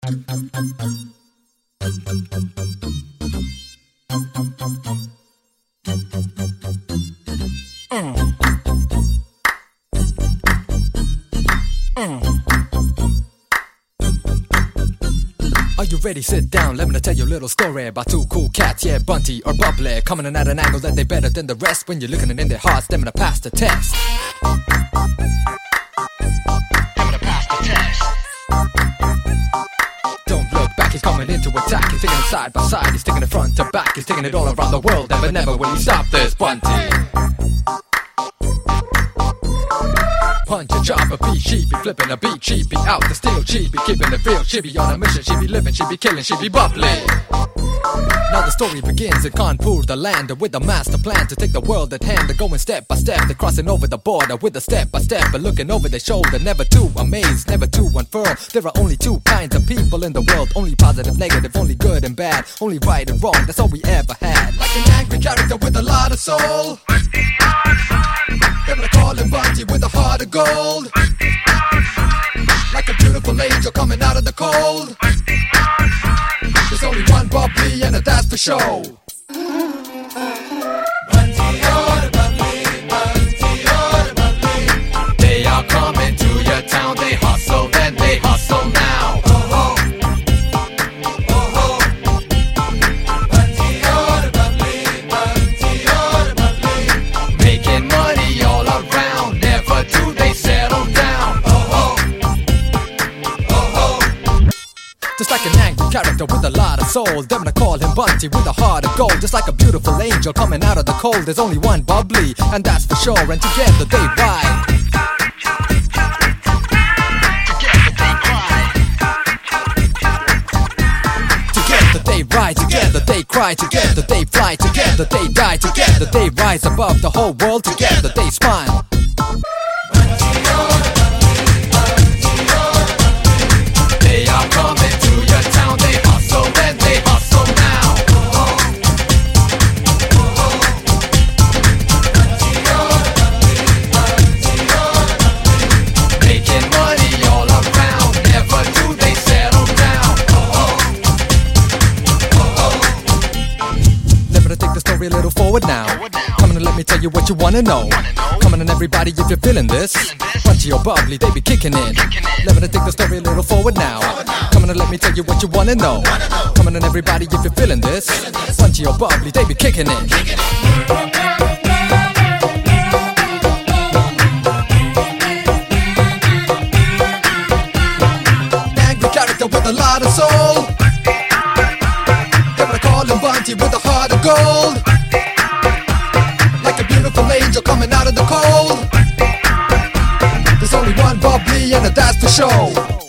Are you ready? Sit down, let me tell you a little story about two cool cats, yeah, Bunty or Bubbly, coming in at an angle that they better than the rest. When you're looking in their hearts, them gonna pass the test. Don't look back, he's coming in to attack. He's taking it side by side, he's taking it front to back. He's taking it all around the world, never will he stop this Bunty. Punch a chop, a beat, she be flipping a beat, she be out to steal, she be keeping it real, she be on a mission, she be living, she be killing, she be bubbly. Now the story begins in Kanpur, the land with a master plan to take the world at hand. They're going step by step, they're crossing over the border with a step by step, but looking over their shoulder, never too amazed, never too unfurled. There are only two kinds of people in the world, only positive, negative, only good and bad, only right and wrong, that's all we ever had. Like an angry character with a lot of soul, they're gonna call him Bunty with a heart of gold. Like a beautiful angel coming out of the cold. There's only one bubbly and that's for show. Bunty or the bubbly, Bunty or the bubbly. They are coming to your town, they hustle, then they hustle now. Oh ho, oh ho. Bunty or the bubbly, Bunty or the bubbly. Making money all around, never do they settle down. Oh ho, oh ho. Just like an angry character with a lot of soul, they're gonna call him Bunty with a heart of gold. Just like a beautiful angel coming out of the cold, there's only one bubbly, and that's for sure. And together they ride, together they cry, together they ride, together they cry, together they fly, together they die, together they rise above the whole world, together they smile. They are coming to your town, they hustle, then they hustle now. Making money all around, never do they settle down. Never to take the story a little forward now. Come on and let me tell you what you wanna know. Come on and everybody, if you're feeling this, Bunty or Bubbly, they be kicking it. Never to take the story a little forward now. Come on and let me tell you what you wanna know. Come on and everybody, if you're feeling this, Bunty or Bubbly, they be kicking it. Angry character with a lot of soul, they're gonna call him Bunty with a heart of gold. Like a beautiful angel coming out of the cold. There's only one bubbly and that's for show.